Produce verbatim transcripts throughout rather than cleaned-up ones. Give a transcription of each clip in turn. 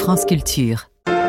France Culture.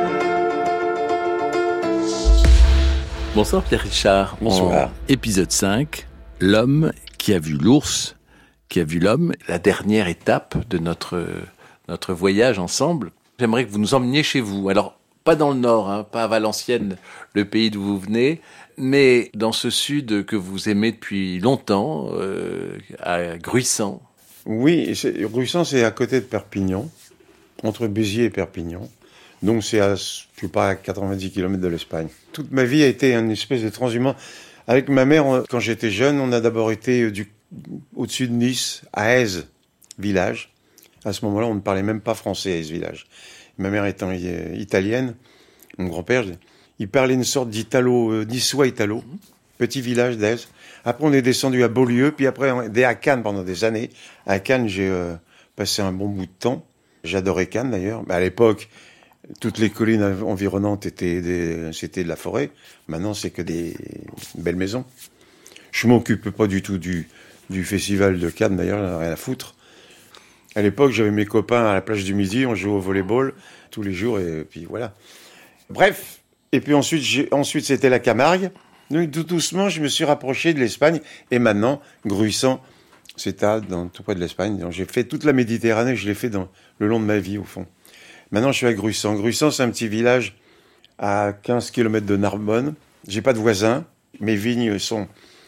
Bonsoir Pierre Richard. Bonsoir. En épisode cinq, l'homme qui a vu l'ours, qui a vu l'homme, la dernière étape de notre, notre voyage ensemble. J'aimerais que vous nous emmeniez chez vous. Alors, pas dans le nord, hein, pas à Valenciennes, le pays d'où vous venez, mais dans ce sud que vous aimez depuis longtemps, euh, à Gruissant. Oui, c'est, Gruissant, c'est à côté de Perpignan, entre Béziers et Perpignan. Donc c'est à, je sais pas, à quatre-vingt-dix kilomètres de l'Espagne. Toute ma vie a été une espèce de transhumant. Avec ma mère, quand j'étais jeune, on a d'abord été du, au-dessus de Nice, à Èze, village. À ce moment-là, on ne parlait même pas français à Èze, village. Ma mère étant italienne, mon grand-père, il parlait une sorte d'italo, euh, niçois italo, petit village d'Èze. Après, on est descendu à Beaulieu, puis après, on est à Cannes pendant des années. À Cannes, j'ai euh, passé un bon bout de temps. J'adorais Cannes, d'ailleurs. Mais à l'époque, toutes les collines environnantes étaient des, c'était de la forêt. Maintenant, c'est que des belles maisons. Je m'occupe pas du tout du, du festival de Cannes, d'ailleurs, j'en ai rien à foutre. À l'époque, j'avais mes copains à la plage du Midi, on jouait au volleyball tous les jours, et puis voilà. Bref, et puis ensuite, j'ai, ensuite c'était la Camargue. Donc, tout doucement, je me suis rapproché de l'Espagne, et maintenant, Gruissant, c'est à, dans, tout près de l'Espagne. Donc, j'ai fait toute la Méditerranée, je l'ai fait dans, le long de ma vie, au fond. Maintenant, je suis à Gruissant. Gruissant, c'est un petit village à quinze kilomètres de Narbonne. J'ai pas de voisins. Mes vignes sont...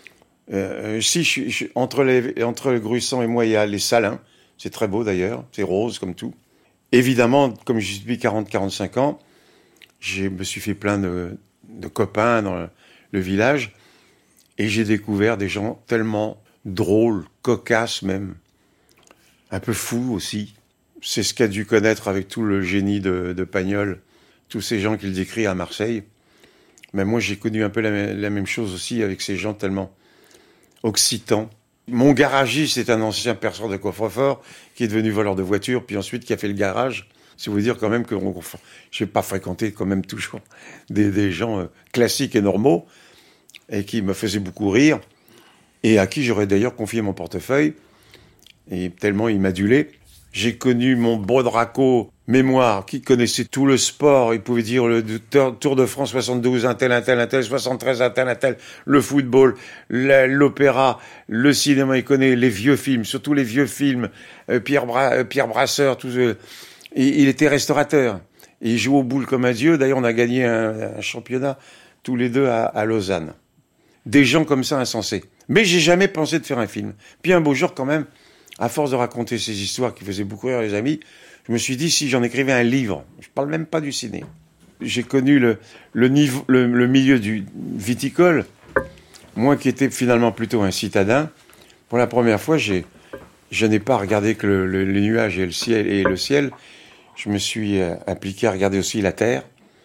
Euh, si, je, je, entre, les, entre le Gruissant et moi, il y a les Salins. C'est très beau, d'ailleurs. C'est rose, comme tout. Évidemment, comme je suis depuis quarante à quarante-cinq ans, je me suis fait plein de, de copains dans le, le village. Et j'ai découvert des gens tellement drôles, cocasses même. Un peu fous aussi. C'est ce qu'a dû connaître avec tout le génie de, de Pagnol, tous ces gens qu'il décrit à Marseille. Mais moi, j'ai connu un peu la, la même chose aussi avec ces gens tellement occitans. Mon garagiste est un ancien perceur de coffre-fort qui est devenu voleur de voitures, puis ensuite qui a fait le garage. C'est vous dire quand même que je n'ai pas fréquenté quand même toujours des, des gens euh, classiques et normaux et qui me faisaient beaucoup rire et à qui j'aurais d'ailleurs confié mon portefeuille et tellement il m'adulait. J'ai connu mon Bodraco mémoire, qui connaissait tout le sport. Il pouvait dire le Tour de France soixante-douze, un tel, un tel, un tel, soixante-treize, un tel, un tel, le football, la, l'opéra, le cinéma. Il connaît les vieux films, surtout les vieux films. Euh, Pierre, Bra- euh, Pierre Brasseur, tout ce... Et il était restaurateur. Et il jouait aux boules comme un dieu. D'ailleurs, on a gagné un, un championnat tous les deux à, à Lausanne. Des gens comme ça insensés. Mais j'ai jamais pensé de faire un film. Puis un beau jour, quand même, à force de raconter ces histoires qui faisaient beaucoup rire les amis, je me suis dit si j'en écrivais un livre. Je parle même pas du ciné. J'ai connu le, le, niveau, le, le milieu du viticole. Moi qui étais finalement plutôt un citadin, pour la première fois, j'ai, je n'ai pas regardé que le, le, les nuages et le ciel. Et le ciel. Je me suis euh, impliqué à regarder aussi la terre.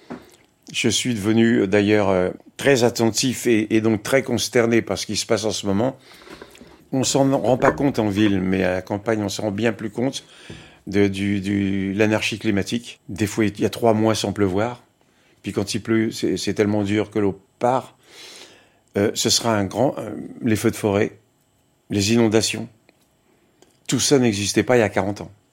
Je suis devenu d'ailleurs euh, très attentif et, et donc très consterné par ce qui se passe en ce moment. On s'en rend pas compte en ville, mais à la campagne, on s'en rend bien plus compte de du, du, l'anarchie climatique. Des fois, il y a trois mois sans pleuvoir. Puis quand il pleut, c'est, c'est tellement dur que l'eau part. Euh, ce sera un grand... Euh, les feux de forêt, les inondations. Tout ça n'existait pas il y a quarante ans.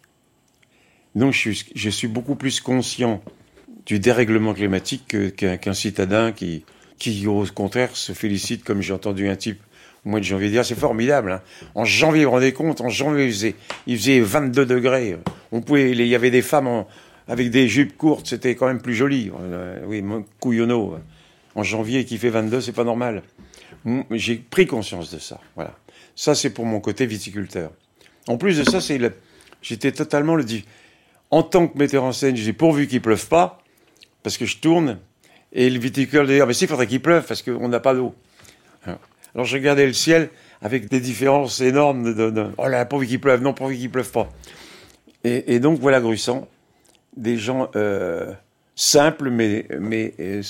Donc, je suis, je suis beaucoup plus conscient du dérèglement climatique que, qu'un, qu'un citadin qui, qui, au contraire, se félicite, comme j'ai entendu un type au mois de janvier dire, c'est formidable. Hein. En janvier, vous vous rendez compte, en janvier, il faisait, il faisait vingt-deux degrés. On pouvait, il y avait des femmes en, avec des jupes courtes, c'était quand même plus joli. Euh, oui, mon couillonneau. En janvier, qui fait vingt-deux, c'est pas normal. J'ai pris conscience de ça. Voilà. Ça, c'est pour mon côté viticulteur. En plus de ça, c'est le, j'étais totalement le dit. En tant que metteur en scène, je dis pourvu qu'il pleuve pas, parce que je tourne, et le viticole dit, ah, mais si, il faudrait qu'il pleuve, parce qu'on n'a pas d'eau. Alors, Alors je regardais le ciel avec des différences énormes de, de, de oh là, pourvu qu'il pleuve, non, pourvu qu'il pleuve pas. Et, et donc voilà Gruissant, des gens euh, simples mais mais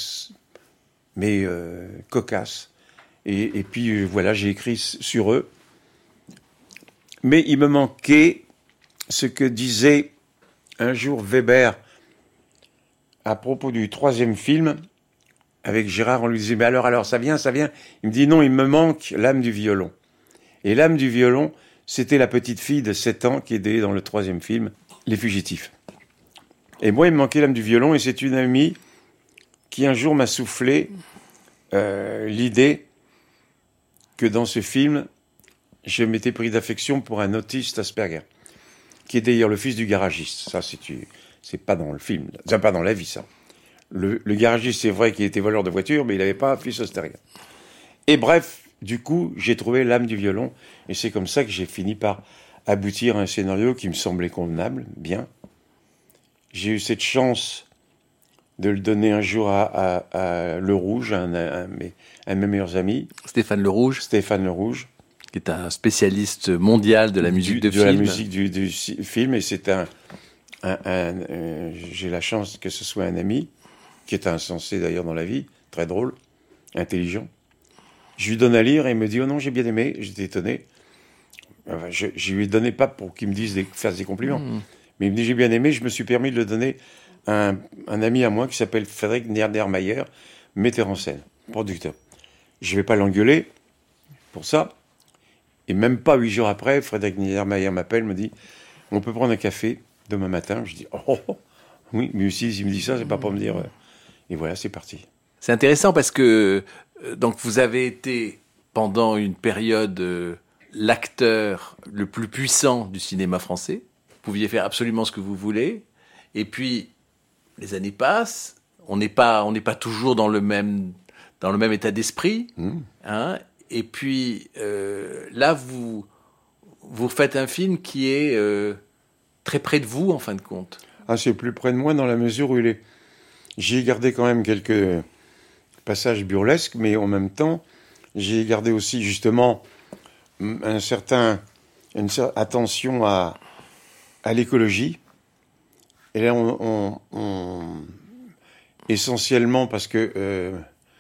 mais euh, cocasses. Et, et puis voilà, j'ai écrit sur eux. Mais il me manquait ce que disait un jour Weber à propos du troisième film. Avec Gérard, on lui disait, mais alors, alors, ça vient, ça vient. Il me dit, non, il me manque l'âme du violon. Et l'âme du violon, c'était la petite fille de sept ans qui était dans le troisième film, Les Fugitifs. Et moi, il me manquait l'âme du violon, et c'est une amie qui un jour m'a soufflé euh, l'idée que dans ce film, je m'étais pris d'affection pour un autiste Asperger, qui est d'ailleurs le fils du garagiste. Ça, c'est, c'est pas dans le film, c'est pas dans la vie, ça. Le, le garagiste, c'est vrai qu'il était voleur de voiture, mais il n'avait pas un fils Asperger. Et bref, du coup, j'ai trouvé l'âme du violon, et c'est comme ça que j'ai fini par aboutir à un scénario qui me semblait convenable, bien. J'ai eu cette chance de le donner un jour à, à, à Le Rouge, un, un, un, un de mes meilleurs amis. Stéphane Le Rouge. Stéphane Le Rouge. Qui est un spécialiste mondial de la musique du, de, de film. De la musique du, du film, et c'est un... un, un euh, j'ai la chance que ce soit un ami, qui est insensé d'ailleurs dans la vie, très drôle, intelligent. Je lui donne à lire et il me dit « Oh non, j'ai bien aimé », j'étais étonné. Enfin, je ne lui donnais pas pour qu'il me dise des, fasse des compliments. Mmh. Mais il me dit « J'ai bien aimé », je me suis permis de le donner à un, un ami à moi qui s'appelle Frédéric Niedermayer, metteur en scène, producteur. Je ne vais pas l'engueuler pour ça. Et même pas huit jours après, Frédéric Niedermayer m'appelle, me dit « On peut prendre un café demain matin ?» Je dis « Oh, oh, oui, mais aussi, s'il me dit ça, c'est pas pour me dire... Euh... » Et voilà, c'est parti. C'est intéressant parce que donc vous avez été, pendant une période, euh, l'acteur le plus puissant du cinéma français. Vous pouviez faire absolument ce que vous voulez. Et puis, les années passent. On n'est pas, on n'est pas toujours dans le même, dans le même état d'esprit. Mmh. Hein. Et puis, euh, là, vous, vous faites un film qui est euh, très près de vous, en fin de compte. Ah, c'est plus près de moi dans la mesure où il est... J'y ai gardé quand même quelques passages burlesques, mais en même temps, j'y ai gardé aussi, justement, un certain, une certaine attention à, à l'écologie. Et là, on... on, on essentiellement parce que... Euh,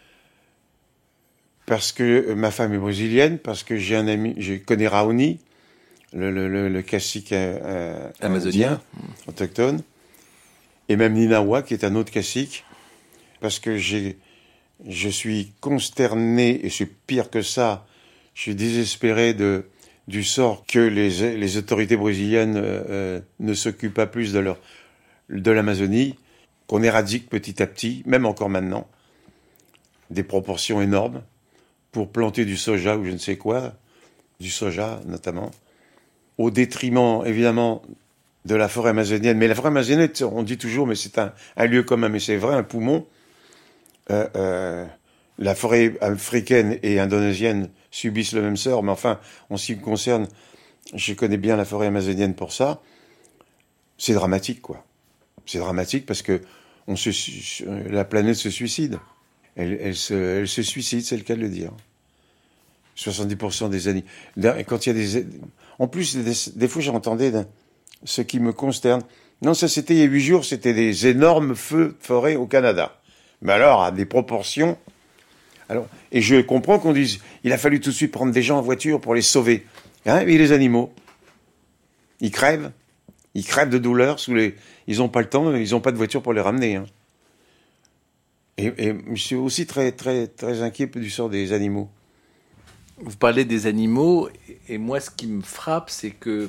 parce que ma femme est brésilienne, parce que j'ai un ami, je connais Raoni, le, le, le, le cacique euh, amazonien, autochtone, et même Ninawa, qui est un autre cacique, parce que j'ai, je suis consterné, et c'est pire que ça, je suis désespéré de, du sort que les, les autorités brésiliennes euh, ne s'occupent pas plus de, leur, de l'Amazonie, qu'on éradique petit à petit, même encore maintenant, des proportions énormes, pour planter du soja ou je ne sais quoi, du soja notamment, au détriment évidemment de la forêt amazonienne. Mais la forêt amazonienne, on dit toujours, mais c'est un, un lieu commun, mais c'est vrai, un poumon. Euh, euh, la forêt africaine et indonésienne subissent le même sort, mais enfin, en ce qui me concerne, je connais bien la forêt amazonienne pour ça. C'est dramatique, quoi. C'est dramatique parce que on se, la planète se suicide. Elle, elle, se, elle se suicide, c'est le cas de le dire. soixante-dix pour cent des années. Quand il y a des... En plus, des, des fois, j'entendais ce qui me consterne. Non, ça, c'était il y a huit jours, c'était des énormes feux de forêt au Canada. Mais alors, à des proportions... Alors, et je comprends qu'on dise, il a fallu tout de suite prendre des gens en voiture pour les sauver. Hein, et les animaux, ils crèvent. Ils crèvent de douleur. Sous les... Ils n'ont pas le temps, ils n'ont pas de voiture pour les ramener. Hein. Et, et je suis aussi très, très, très inquiet du sort des animaux. Vous parlez des animaux, et moi, ce qui me frappe, c'est que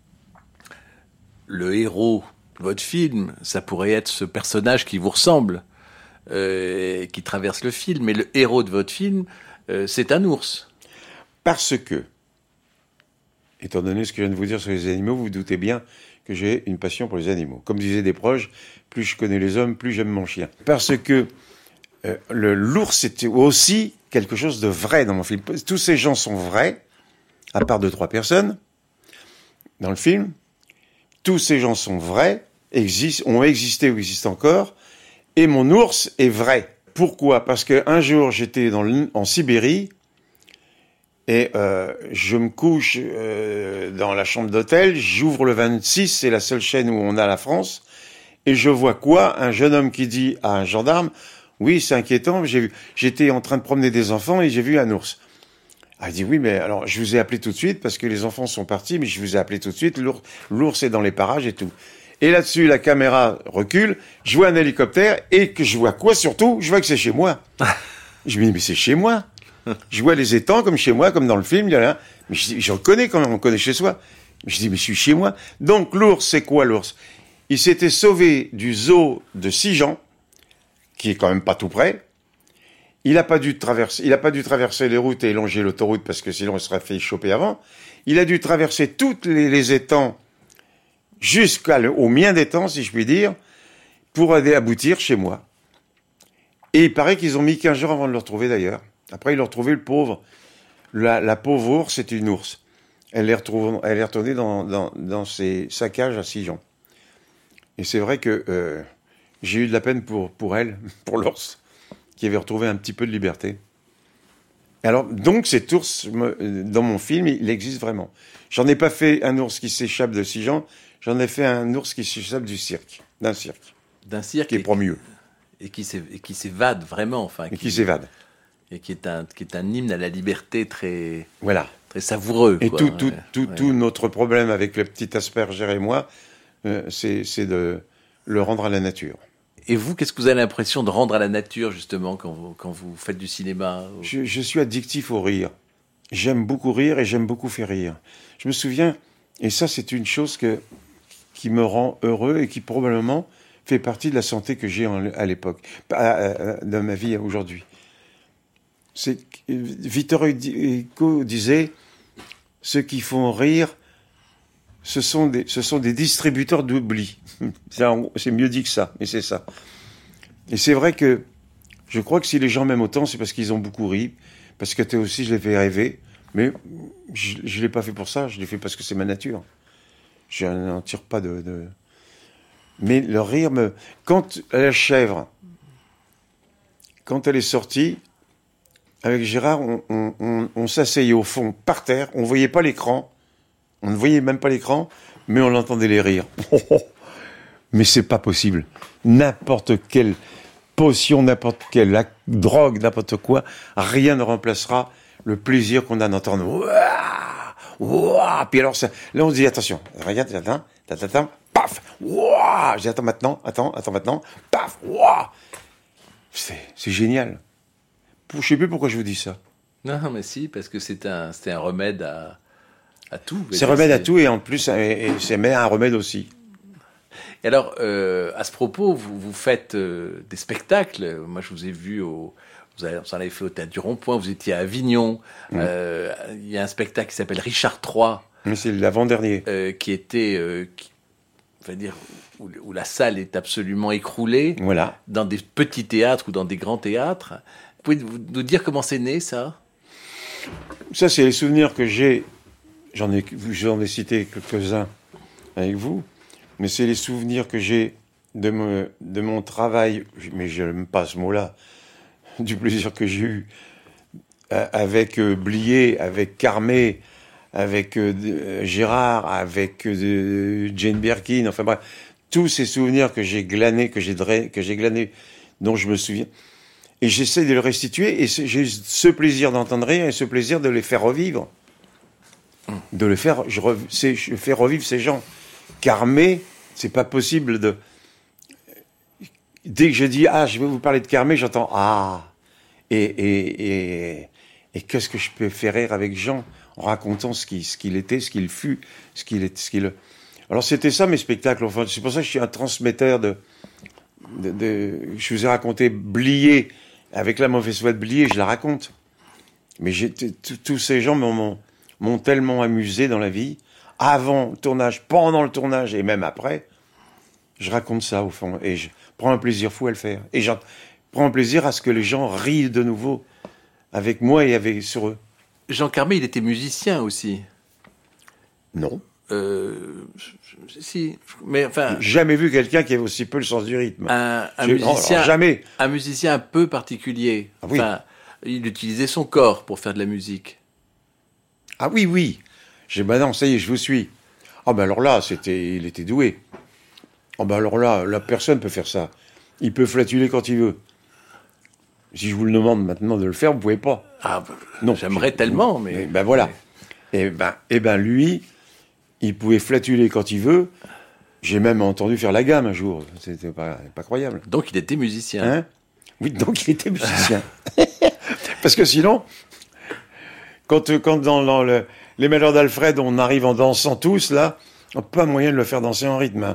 le héros de votre film, ça pourrait être ce personnage qui vous ressemble, euh, qui traverse le film, mais le héros de votre film, euh, c'est un ours. Parce que, étant donné ce que je viens de vous dire sur les animaux, vous vous doutez bien que j'ai une passion pour les animaux. Comme disaient des proches, plus je connais les hommes, plus j'aime mon chien. Parce que euh, le, l'ours, c'était aussi quelque chose de vrai dans mon film. Tous ces gens sont vrais, à part deux, trois personnes, dans le film. Tous ces gens sont vrais, existent, ont existé ou existent encore, et mon ours est vrai. Pourquoi ? Parce qu'un jour, j'étais dans le, en Sibérie, et euh, je me couche euh, dans la chambre d'hôtel, j'ouvre le vingt-six, c'est la seule chaîne où on a la France, et je vois quoi ? Un jeune homme qui dit à un gendarme, oui, c'est inquiétant, j'ai vu, j'étais en train de promener des enfants et j'ai vu un ours. Ah, il dit, oui, mais alors, je vous ai appelé tout de suite parce que les enfants sont partis, mais je vous ai appelé tout de suite, l'ours, l'ours est dans les parages et tout. Et là-dessus, la caméra recule, je vois un hélicoptère et que je vois quoi surtout ? Je vois que c'est chez moi. Je me dis, mais c'est chez moi. Je vois les étangs comme chez moi, comme dans le film, il y en a un. Mais je dis, je reconnais quand même, on connaît chez soi. Je dis, mais je suis chez moi. Donc, l'ours, c'est quoi l'ours ? Il s'était sauvé du zoo de Sijan, qui est quand même pas tout près. Il n'a pas dû traverser, il a pas dû traverser les routes et longer l'autoroute parce que sinon il serait fait choper avant. Il a dû traverser tous les, les étangs jusqu'au mien d'étang, si je puis dire, pour aller aboutir chez moi. Et il paraît qu'ils ont mis quinze jours avant de le retrouver d'ailleurs. Après, ils l'ont retrouvé, le pauvre. La, la pauvre ours, c'est une ours. Elle est, retrouvée, elle est retournée dans, dans, dans ses, sa cage à Sijan. Et c'est vrai que euh, j'ai eu de la peine pour, pour elle, pour l'ours, qui avait retrouvé un petit peu de liberté. Alors, donc, cet ours, dans mon film, il existe vraiment. J'en ai pas fait un ours qui s'échappe de Sijan, j'en ai fait un ours qui s'échappe du cirque, d'un cirque. D'un cirque. Qui est pour mieux. Et qui s'évade vraiment, enfin. Et qui, qui s'évade. Et qui est, un, qui est un hymne à la liberté très, voilà. très savoureux. Et quoi. tout, tout, ouais. tout, ouais. tout notre problème avec le petit Asperger et moi, euh, c'est, c'est de le rendre à la nature. Et vous, qu'est-ce que vous avez l'impression de rendre à la nature, justement, quand vous, quand vous faites du cinéma ou... je, je suis addictif au rire. J'aime beaucoup rire et j'aime beaucoup faire rire. Je me souviens, et ça c'est une chose que, qui me rend heureux et qui probablement fait partie de la santé que j'ai en, à l'époque, de ma vie aujourd'hui. C'est, Victor Hugo disait, ceux qui font rire, ce sont des, ce sont des distributeurs d'oubli. C'est, c'est mieux dit que ça, mais c'est ça. Et c'est vrai que je crois que si les gens m'aiment autant, c'est parce qu'ils ont beaucoup ri, parce que toi aussi je les fais rêver, mais je ne l'ai pas fait pour ça, je l'ai fait parce que c'est ma nature. Je n'en tire pas de... de... Mais le rire me... Quand la chèvre, quand elle est sortie, avec Gérard, on, on, on, on s'asseyait au fond, par terre, on ne voyait pas l'écran, on ne voyait même pas l'écran, mais on entendait les rires. Mais c'est pas possible. N'importe quelle potion, n'importe quelle drogue, n'importe quoi, rien ne remplacera le plaisir qu'on a d'entendre. Ouah, ouah. Puis alors, ça, là, on se dit, attention, regarde, attends, attends, attends, paf, ouah. Je dis, attends maintenant, attends, attends maintenant, paf, ouah. C'est, c'est génial. Je ne sais plus pourquoi je vous dis ça. Non, mais si, parce que c'est un, c'est un remède à, à tout. C'est un remède à tout, et en plus, et, et c'est mais un remède aussi. Et alors, euh, à ce propos, vous, vous faites euh, des spectacles. Moi, je vous ai vu au... Vous, avez, vous en avez fait au Théâtre du Rond-Point, vous étiez à Avignon. Il mmh. euh, y a un spectacle qui s'appelle Richard trois. Mais c'est l'avant-dernier. Euh, qui était... Euh, qui, on va dire... Où, où la salle est absolument écroulée. Voilà. Dans des petits théâtres ou dans des grands théâtres. Vous pouvez nous dire comment c'est né, ça ? Ça, c'est les souvenirs que j'ai. J'en ai, j'en ai cité quelques-uns avec vous. Mais c'est les souvenirs que j'ai de, me, de mon travail, mais je n'aime pas ce mot-là, du plaisir que j'ai eu avec euh, Blier, avec Carmé, avec euh, Gérard, avec euh, Jane Birkin, enfin bref, tous ces souvenirs que j'ai glanés, que j'ai, que j'ai glanés, dont je me souviens. Et j'essaie de le restituer, et j'ai ce plaisir d'entendre rire et ce plaisir de les faire revivre. De le faire, je, rev, je fais revivre ces gens. Carmé, c'est pas possible de... Dès que je dis, ah, je vais vous parler de Carmé, j'entends, ah. Et, et, et, et qu'est-ce que je peux faire rire avec Jean, en racontant ce qu'il, ce qu'il était, ce qu'il fut, ce qu'il est, ce qu'il... Alors c'était ça mes spectacles, enfin, c'est pour ça que je suis un transmetteur de... de, de je vous ai raconté Blier, avec la mauvaise foi de Blier, je la raconte. Mais j'ai, tous ces gens m'ont, m'ont tellement amusé dans la vie, avant le tournage, pendant le tournage et même après, je raconte ça au fond. Et je prends un plaisir fou à le faire. Et je prends un plaisir à ce que les gens rient de nouveau avec moi et avec, sur eux. Jean Carmé, il était musicien aussi. Non. Euh, si, mais enfin... J'ai jamais vu quelqu'un qui avait aussi peu le sens du rythme. Un, un musicien, alors, jamais. Un musicien un peu particulier. Ah oui. Enfin, il utilisait son corps pour faire de la musique. Ah oui, oui. J'ai, bah non, ça y est, je vous suis. Ah ben alors là, c'était, il était doué. Ah ben alors là, la personne peut faire ça. Il peut flatuler quand il veut. Si je vous le demande maintenant de le faire, vous pouvez pas. Ah, non, j'aimerais tellement, mais... mais ben voilà. Et ben, et ben lui, il pouvait flatuler quand il veut. J'ai même entendu faire la gamme un jour. C'était pas, pas croyable. Donc il était musicien. Hein ? Oui, donc il était musicien. Parce que sinon, quand, quand dans, dans le, les Malheurs d'Alfred, on arrive en dansant tous, là, on n'a pas moyen de le faire danser en rythme. Hein.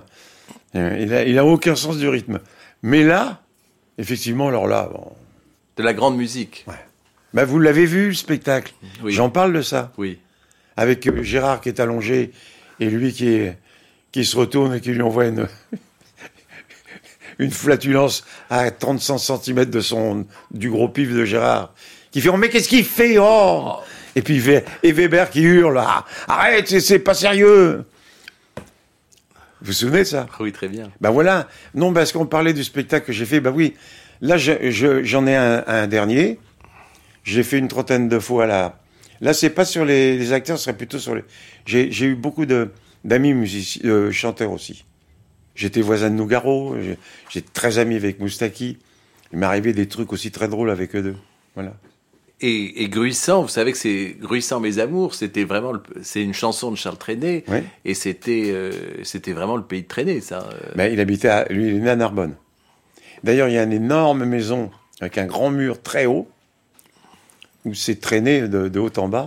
Euh, Il a, il a aucun sens du rythme. Mais là, effectivement, alors là, bon, De la grande musique. ouais. Bah, vous l'avez vu, le spectacle. Oui. J'en parle de ça. Oui. Avec euh, Gérard qui est allongé et lui qui, est, qui se retourne et qui lui envoie une, une flatulence à trente centimètres de son, du gros pif de Gérard. Qui fait, oh, mais qu'est-ce qu'il fait, oh, et puis et Weber qui hurle, ah, arrête, c'est, c'est pas sérieux. Vous vous souvenez de ça? Oui, très bien. Ben voilà. Non, parce qu'on parlait du spectacle que j'ai fait. Ben oui. Là, je, je, j'en ai un, un dernier. J'ai fait une trentaine de fois là. Là, c'est pas sur les, les acteurs, ce serait plutôt sur les. J'ai, j'ai eu beaucoup de, d'amis musiciens, euh, chanteurs aussi. J'étais voisin de Nougaro. J'ai, j'ai très ami avec Moustaki. Il m'est arrivé des trucs aussi très drôles avec eux deux. Voilà. Et, et Gruissant, vous savez que c'est Gruissant mes amours, c'était vraiment, le, c'est une chanson de Charles Trenet, Ouais. et c'était, euh, c'était vraiment le pays de Trenet, ça. Ben, il habitait, à, lui, il est né à Narbonne. D'ailleurs, il y a une énorme maison avec un grand mur très haut où c'est traîné de, de haut en bas.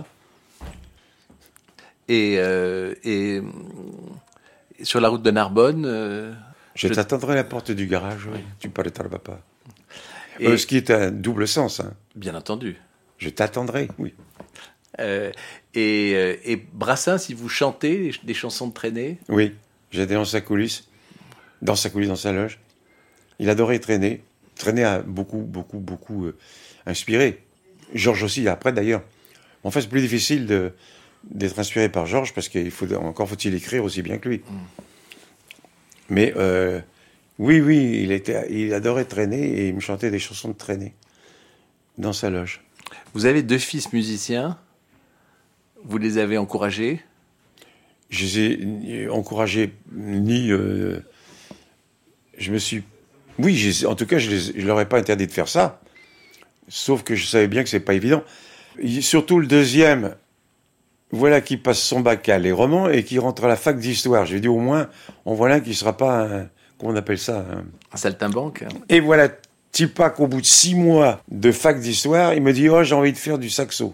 Et, euh, et, et sur la route de Narbonne. Euh, Je, je t'attendrai à la porte du garage. Oui. Tu parlais de papa. Et, Euh, ce qui est un double sens. Hein. Bien entendu. Je t'attendrai, oui. Euh, et, euh, et Brassens, si vous chantez des chansons de Trenet. Oui, j'étais dans sa coulisse, dans sa coulisse, dans sa loge. Il adorait Trenet. Trenet a beaucoup, beaucoup, beaucoup euh, inspiré. Georges aussi, après d'ailleurs. En fait, c'est plus difficile de, d'être inspiré par Georges parce qu'il faut encore faut-il écrire aussi bien que lui. Mm. Mais euh, oui, oui, il était, il adorait Trenet et il me chantait des chansons de Trenet dans sa loge. Vous avez deux fils musiciens. Vous les avez encouragés? Je les ai encouragés ni. Euh, je me suis. Oui, je, en tout cas, je ne leur ai pas interdit de faire ça. Sauf que je savais bien que c'est pas évident. Et surtout le deuxième, voilà qui passe son bac à les romans et qui rentre à la fac d'histoire. J'ai dit au moins, on voit là qu'il ne sera pas un, comment on appelle ça, un, un saltimbanque. Et voilà, Tipac, au bout de six mois de fac d'histoire, il me dit, oh, j'ai envie de faire du saxo.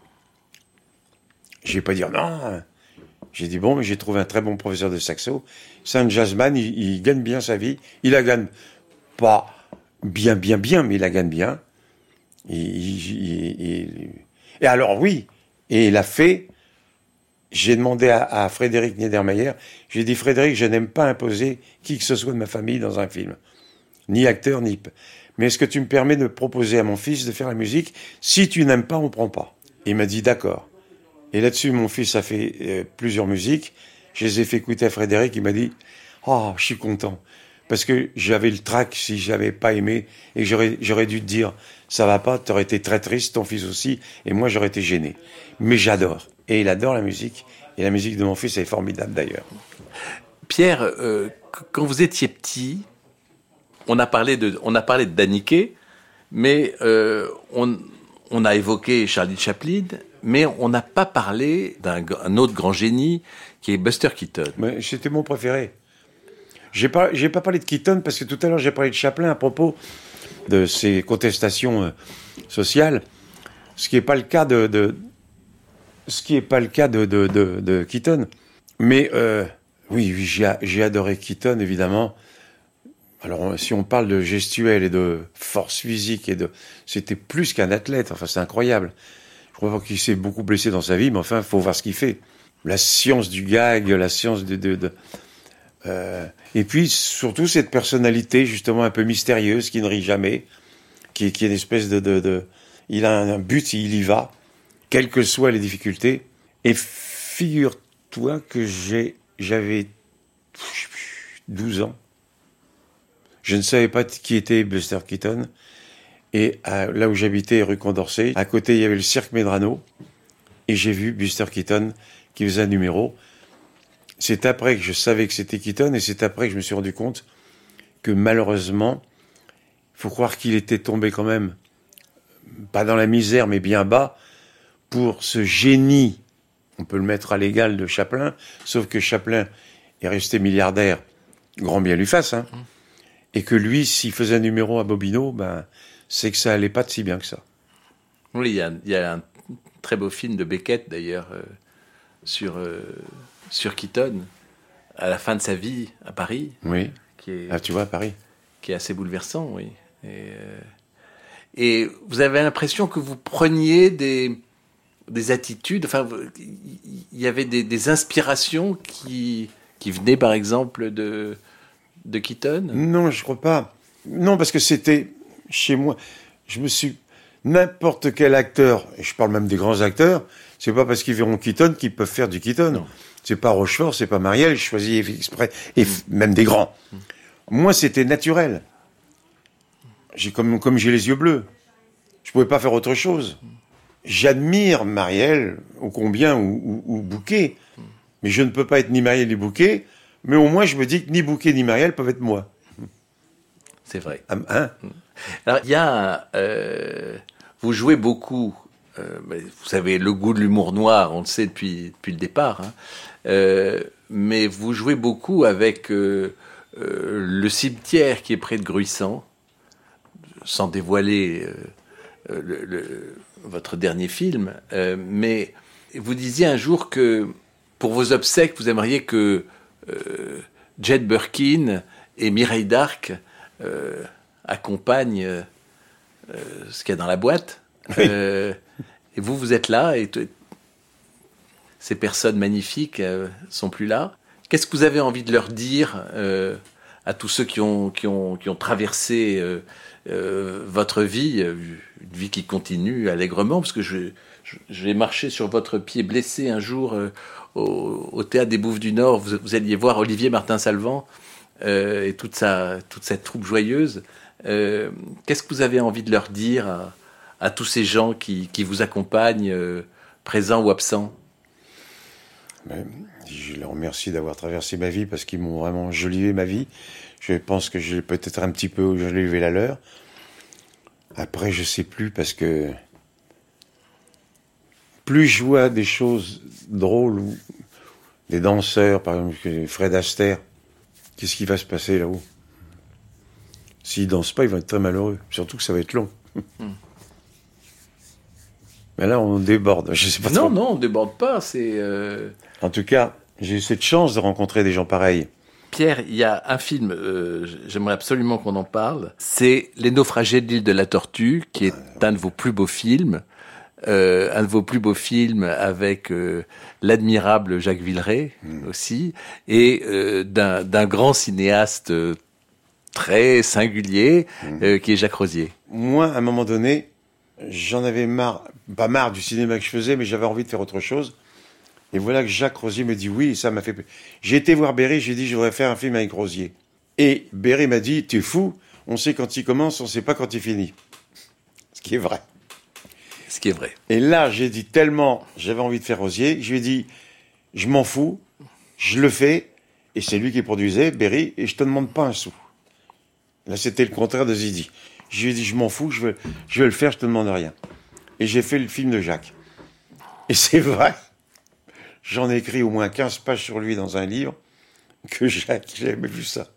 Je vais pas dire non. J'ai dit, bon, mais j'ai trouvé un très bon professeur de saxo. C'est un jazzman, il, il gagne bien sa vie. Il la gagne pas bien, bien, bien, mais il la gagne bien. Il, il, il, et alors, oui, et il a fait. J'ai demandé à, à Frédéric Niedermayer, j'ai dit, Frédéric, je n'aime pas imposer qui que ce soit de ma famille dans un film. Ni acteur, ni... Mais est-ce que tu me permets de proposer à mon fils de faire la musique? Si tu n'aimes pas, on prend pas. Il m'a dit, d'accord. Et là-dessus, mon fils a fait euh, plusieurs musiques. Je les ai fait écouter à Frédéric. Il m'a dit, oh, je suis content. Parce que j'avais le trac si j'avais pas aimé et j'aurais, j'aurais dû te dire, ça va pas, t'aurais été très triste, ton fils aussi, et moi j'aurais été gêné. Mais j'adore. Et il adore la musique. Et la musique de mon fils est formidable d'ailleurs. Pierre, euh, quand vous étiez petit, on a parlé de, on a parlé de Daniké, mais euh, on, on a évoqué Charlie Chaplin, mais on n'a pas parlé d'un un autre grand génie qui est Buster Keaton. Mais c'était mon préféré. J'ai pas, j'ai pas parlé de Keaton parce que tout à l'heure j'ai parlé de Chaplin à propos de ses contestations euh, sociales, ce qui n'est pas le cas de, de ce qui est pas le cas de, de, de, de Keaton. Mais euh, oui, oui j'ai, j'ai adoré Keaton évidemment. Alors si on parle de gestuelle et de force physique et de, c'était plus qu'un athlète. Enfin c'est incroyable. Je crois pas qu'il s'est beaucoup blessé dans sa vie, mais enfin faut voir ce qu'il fait. La science du gag, la science de, de, de Euh, et puis surtout cette personnalité justement un peu mystérieuse qui ne rit jamais, qui, qui est une espèce de, de, de... Il a un, un but, il y va, quelles que soient les difficultés. Et figure-toi que j'ai, j'avais douze ans. Je ne savais pas qui était Buster Keaton. Et à, là où j'habitais, rue Condorcet, à côté il y avait le cirque Medrano. Et j'ai vu Buster Keaton qui faisait un numéro. C'est après que je savais que c'était Keaton et c'est après que je me suis rendu compte que malheureusement, il faut croire qu'il était tombé quand même, pas dans la misère mais bien bas, pour ce génie, on peut le mettre à l'égal de Chaplin, sauf que Chaplin est resté milliardaire, grand bien lui fasse, hein, mmh. Et que lui, s'il faisait un numéro à Bobino, ben, c'est que ça allait pas de si bien que ça. Oui, il y a, il y a un très beau film de Beckett d'ailleurs, euh, sur... Euh... sur Keaton, à la fin de sa vie à Paris. Oui. Qui est, ah, tu vois, à Paris. Qui est assez bouleversant, oui. Et, euh, et vous avez l'impression que vous preniez des, des attitudes, enfin, il y avait des, des inspirations qui, qui venaient, par exemple, de, de Keaton? Non, je crois pas. Non, parce que c'était chez moi. Je me suis... N'importe quel acteur, et je parle même des grands acteurs, c'est pas parce qu'ils verront Keaton qu'ils peuvent faire du Keaton. Non. C'est pas Rochefort, c'est pas Marielle, je choisis exprès, et f- même des grands. Mm. Moi, c'était naturel. J'ai comme, comme j'ai les yeux bleus. Je pouvais pas faire autre chose. J'admire Marielle, ô combien, ou, ou, ou Bouquet, mais je ne peux pas être ni Marielle ni Bouquet, mais au moins je me dis que ni Bouquet ni Marielle peuvent être moi. C'est vrai. Hein? Alors, il y a... Euh, vous jouez beaucoup, euh, vous savez, le goût de l'humour noir, on le sait depuis, depuis le départ, hein, euh, mais vous jouez beaucoup avec euh, euh, le cimetière qui est près de Gruissant, sans dévoiler euh, le, le, votre dernier film, euh, mais vous disiez un jour que pour vos obsèques, vous aimeriez que euh, Jane Birkin et Mireille d'Arc euh, accompagnent euh, ce qu'il y a dans la boîte. Oui. Euh, et vous, vous êtes là, et t- ces personnes magnifiques euh, sont plus là. Qu'est-ce que vous avez envie de leur dire euh, à tous ceux qui ont, qui ont, qui ont traversé euh, euh, votre vie, une vie qui continue allègrement, parce que je, je, je vais marcher sur votre pied blessé un jour euh, au, au Théâtre des Bouffes du Nord. Vous, vous alliez voir Olivier Martin-Salvant euh, et toute, sa, toute cette troupe joyeuse. Euh, qu'est-ce que vous avez envie de leur dire à, à tous ces gens qui, qui vous accompagnent, euh, présents ou absents? Ben, je leur remercie d'avoir traversé ma vie parce qu'ils m'ont vraiment jolivé ma vie. Je pense que j'ai peut-être un petit peu jolivé la leur. Après, je sais plus parce que plus je vois des choses drôles ou des danseurs, par exemple Fred Astaire, qu'est-ce qui va se passer là-haut? S'ils dansent pas, ils vont être très malheureux. Surtout que ça va être long. Mm. Mais là, on déborde. Je sais pas non, trop. non, on déborde pas. C'est. Euh... En tout cas, j'ai eu cette chance de rencontrer des gens pareils. Pierre, il y a un film, euh, j'aimerais absolument qu'on en parle. C'est Les Naufragés de l'île de la Tortue, qui est un de vos plus beaux films. Euh, un de vos plus beaux films avec euh, l'admirable Jacques Villeray mm. aussi, et euh, d'un, d'un grand cinéaste euh, très singulier, mmh. euh, qui est Jacques Rosier. Moi, à un moment donné, j'en avais marre, pas marre du cinéma que je faisais, mais j'avais envie de faire autre chose. Et voilà que Jacques Rosier me dit oui, et ça m'a fait... J'ai été voir Berry, j'ai dit je voudrais faire un film avec Rosier. Et Berry m'a dit, tu es fou, on sait quand il commence, on sait pas quand il finit. Ce qui est vrai. Ce qui est vrai. Et là, j'ai dit tellement, j'avais envie de faire Rosier, je lui ai dit, je m'en fous, je le fais, et c'est lui qui produisait, Berry, et je te demande pas un sou. Là, c'était le contraire de Zidi. Je lui ai dit, je m'en fous, je vais, je vais le faire, je te demande rien. Et j'ai fait le film de Jacques. Et c'est vrai, j'en ai écrit au moins quinze pages sur lui dans un livre, que Jacques, j'ai jamais vu ça.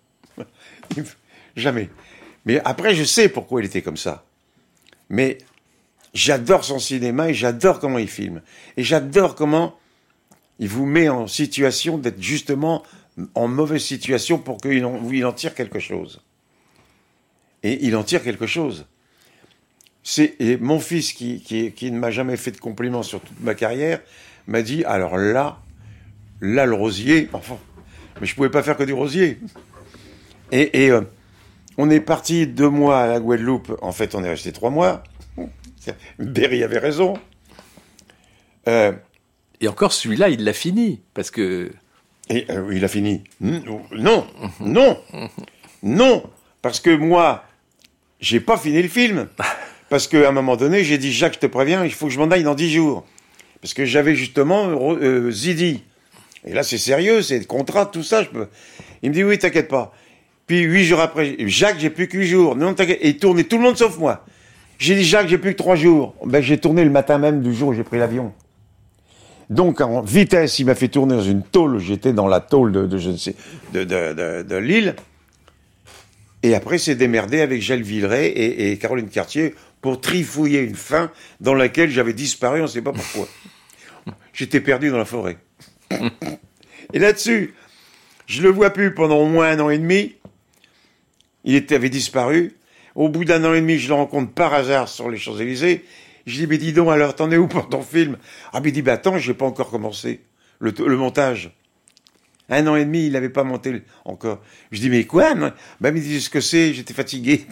Jamais. Mais après, je sais pourquoi il était comme ça. Mais j'adore son cinéma et j'adore comment il filme. Et j'adore comment il vous met en situation d'être justement en mauvaise situation pour qu'il en, il en tire quelque chose. Et il en tire quelque chose. C'est, et mon fils, qui, qui, qui ne m'a jamais fait de compliments sur toute ma carrière, m'a dit, alors là, là, le Rosier, enfin, mais je pouvais pas faire que du Rosier. Et, et euh, on est parti deux mois à la Guadeloupe. En fait, on est resté trois mois. Berry avait raison. Euh, et encore, celui-là, il l'a fini, parce que... Et, euh, il a fini. Non, non, non, parce que moi... J'ai pas fini le film. Parce qu'à un moment donné, j'ai dit, Jacques, je te préviens, il faut que je m'en aille dans dix jours. Parce que j'avais justement euh, Zidi. Et là, c'est sérieux, c'est le contrat, tout ça. Je peux... Il me dit, oui, t'inquiète pas. Puis, huit jours après, Jacques, j'ai plus que huit jours. Non, t'inquiète. Et il tournait tout le monde sauf moi. J'ai dit, Jacques, j'ai plus que trois jours. Ben, j'ai tourné le matin même du jour où j'ai pris l'avion. Donc, en vitesse, il m'a fait tourner dans une tôle. J'étais dans la tôle de, de je ne sais, de, de, de, de Lille. Et après, c'est démerdé avec Jacques Villeray et, et Caroline Cartier pour trifouiller une fin dans laquelle j'avais disparu, on ne sait pas pourquoi. J'étais perdu dans la forêt. Et là-dessus, Je le vois plus pendant au moins un an et demi. Il était, avait disparu. Au bout d'un an et demi, je le rencontre par hasard sur les Champs-Élysées. Je dis, mais dis donc, alors, t'en es où pour ton film? Ah, mais il dit, bah attends, j'ai pas encore commencé le, le montage. Un an et demi, il n'avait pas monté le, encore. Je dis, mais quoi? Non? Bah, il me dit ce que c'est, j'étais fatigué.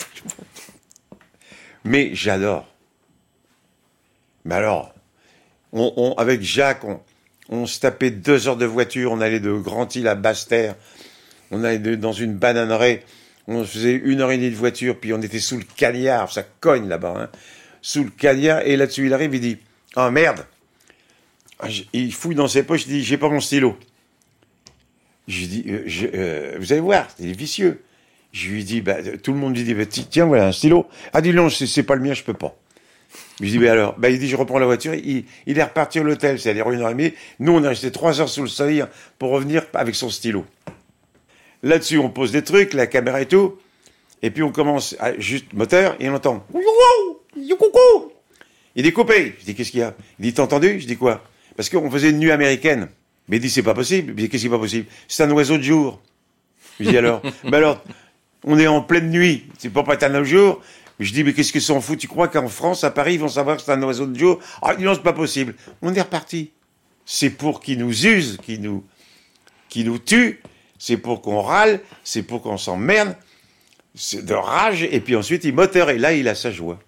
Mais j'adore. Mais alors, on, on, avec Jacques, on, on se tapait deux heures de voiture, on allait de Grand-Île à Basse-Terre, on allait de, dans une bananeraie, on faisait une heure et demie de voiture, puis on était sous le cagnard, ça cogne là-bas, hein, sous le cagnard, et là-dessus il arrive, il dit, ah oh, merde, il fouille dans ses poches, il dit, j'ai pas mon stylo. Je lui dis, euh, je, euh, vous allez voir, c'est vicieux. Je lui dis, bah, tout le monde lui dit, bah, tiens, voilà un stylo. Ah, dis non, c'est, c'est pas le mien, je peux pas. Je lui dis, bah alors, bah, il dit, je reprends la voiture, il, il est reparti à l'hôtel, c'est-à-dire une heure et demie. Nous, on est resté trois heures sous le soleil pour revenir avec son stylo. Là-dessus, on pose des trucs, la caméra et tout, et puis on commence, à, juste moteur, et on entend, il dit, coupé. Je dis, qu'est-ce qu'il y a? Il dit, t'as entendu? Je dis, quoi? Parce qu'on faisait une nuit américaine. Mais il dit, c'est pas possible. Je dis, qu'est-ce qui est pas possible? C'est un oiseau de jour. Je dis, alors? Ben alors, on est en pleine nuit. C'est pas pas être un oiseau de jour. Je dis, mais qu'est-ce qu'ils s'en foutent? Tu crois qu'en France, à Paris, ils vont savoir que c'est un oiseau de jour? Ah, non, c'est pas possible. On est reparti. C'est pour qu'ils nous usent, qu'ils nous, qu'ils nous tuent. C'est pour qu'on râle. C'est pour qu'on s'emmerde. C'est de rage. Et puis ensuite, il moteur. Et là, il a sa joie.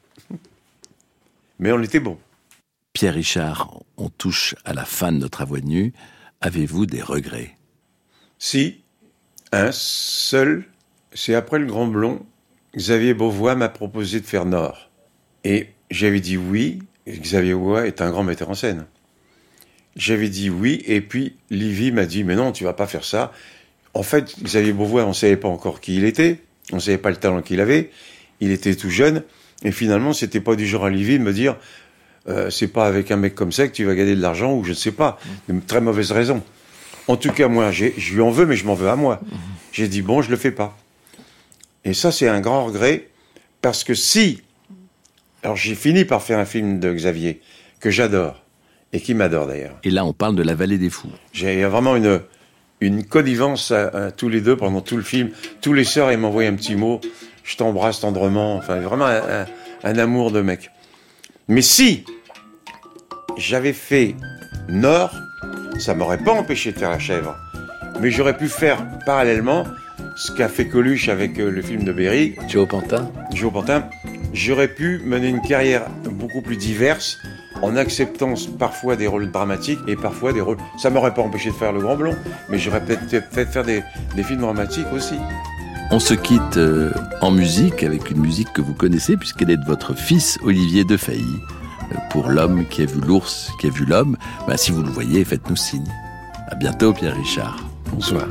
Mais on était bon. Pierre Richard, on touche à la fin de notre À Voix Nue. Avez-vous des regrets? Si, un seul, c'est après Le Grand Blond, Xavier Beauvois m'a proposé de faire Nord. Et j'avais dit oui, et Xavier Beauvois est un grand metteur en scène. J'avais dit oui, et puis Livy m'a dit, mais non, tu vas pas faire ça. En fait, Xavier Beauvois, on ne savait pas encore qui il était, on ne savait pas le talent qu'il avait, il était tout jeune, et finalement, c'était pas du genre à Livy de me dire, Euh, c'est pas avec un mec comme ça que tu vas gagner de l'argent, ou je ne sais pas. Une très mauvaise raison. En tout cas, moi, j'ai, je lui en veux, mais je m'en veux à moi. Mmh. J'ai dit, bon, je le fais pas. Et ça, c'est un grand regret, parce que si... Alors, j'ai fini par faire un film de Xavier, que j'adore, et qui m'adore d'ailleurs. Et là, on parle de La Vallée des Fous. J'ai vraiment une, une connivence à, à tous les deux pendant tout le film. Tous les soirs, ils m'envoient un petit mot, je t'embrasse tendrement, enfin, vraiment un, un, un amour de mec. Mais si j'avais fait Nord, ça m'aurait pas empêché de faire La Chèvre. Mais j'aurais pu faire parallèlement ce qu'a fait Coluche avec euh, le film de Berry. Joe Pantin. Joe Pantin. J'aurais pu mener une carrière beaucoup plus diverse en acceptant parfois des rôles dramatiques et parfois des rôles... Ça m'aurait pas empêché de faire Le Grand Blond, mais j'aurais peut-être fait faire des, des films dramatiques aussi. On se quitte euh, en musique, avec une musique que vous connaissez, puisqu'elle est de votre fils Olivier Defailly, euh, pour L'homme qui a vu l'ours, qui a vu l'homme. Ben, si vous le voyez, faites-nous signe. À bientôt, Pierre Richard. Bonsoir.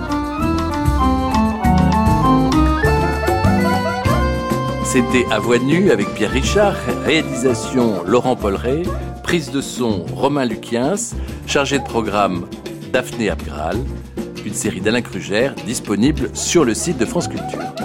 C'était À Voix Nue avec Pierre Richard, réalisation Laurent Polleret, prise de son Romain Luquiens, chargé de programme Daphné Abgral. Une série d'Alain Krugère disponible sur le site de France Culture.